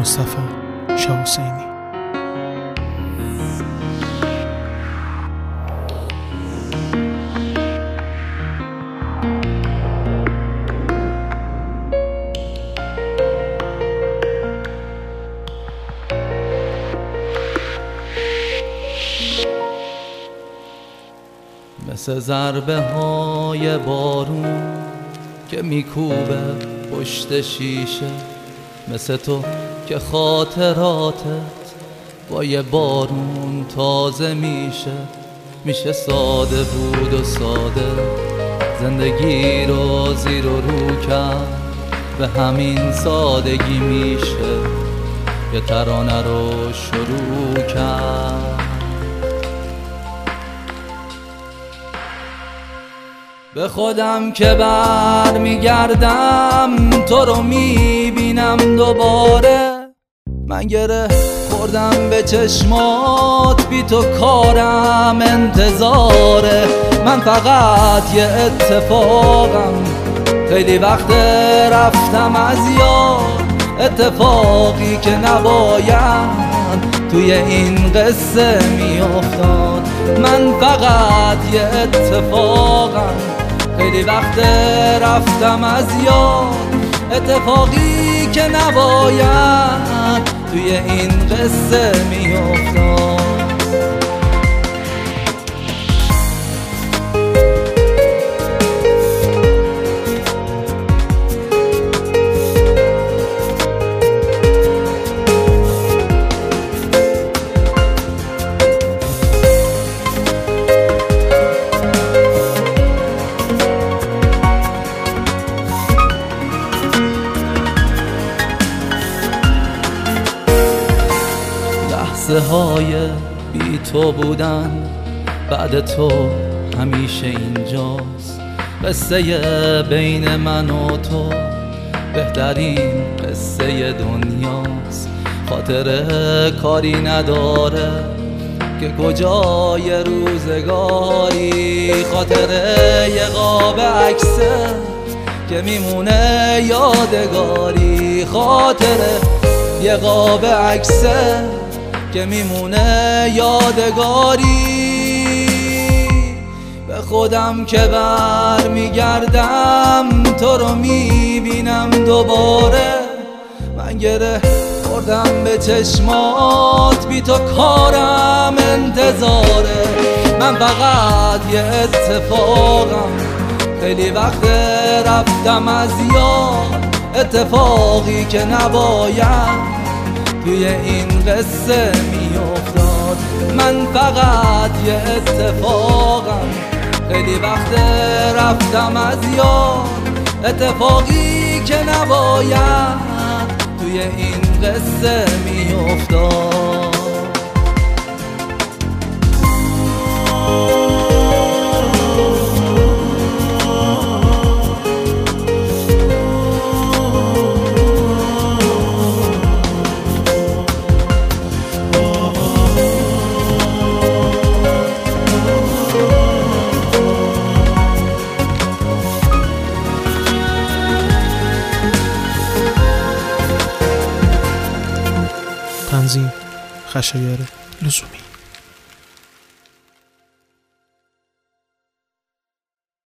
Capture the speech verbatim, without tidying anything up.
مصطفی شاه حسینی. مثل ضربه های بارون که میکوبه پشت شیشه، مثل تو که خاطراتت با یه بارون تازه میشه. میشه ساده بود و ساده زندگی رو زیر و رو کرد، به همین سادگی میشه یه ترانه رو شروع کرد. به خودم که بر میگردم تو رو میبینم دوباره، من گره خوردم به چشمات، بی تو کارم انتظاره. من فقط یه اتفاقم، خیلی وقت رفتم از یاد، اتفاقی که نباید توی این قصه میافتاد. من فقط یه اتفاقم، خیلی وقت رفتم از یاد، اتفاقی که نباید توی این قصه میافتاد. لحظه های بی تو بودن بعد تو همیشه اینجاست. قصه بین من و تو بهترین قصه دنیاست. خاطره کاری نداره که کجای روزگاری، خاطره یه قاب عکسه که میمونه یادگاری، خاطره یه قاب عکسه که میمونه یادگاری. به خودم که بر میگردم تو رو میبینم دوباره، من گره خوردم به چشمات، بی تو کارم انتظاره. من فقط یه اتفاقم، خیلی وقت رفتم از یاد، اتفاقی که نباید توی این قصه میافتاد. من فقط یه اتفاقم، خیلی وقت رفتم از یاد، اتفاقی که نباید توی این قصه میافتاد. تنظیم خشایار لزومی.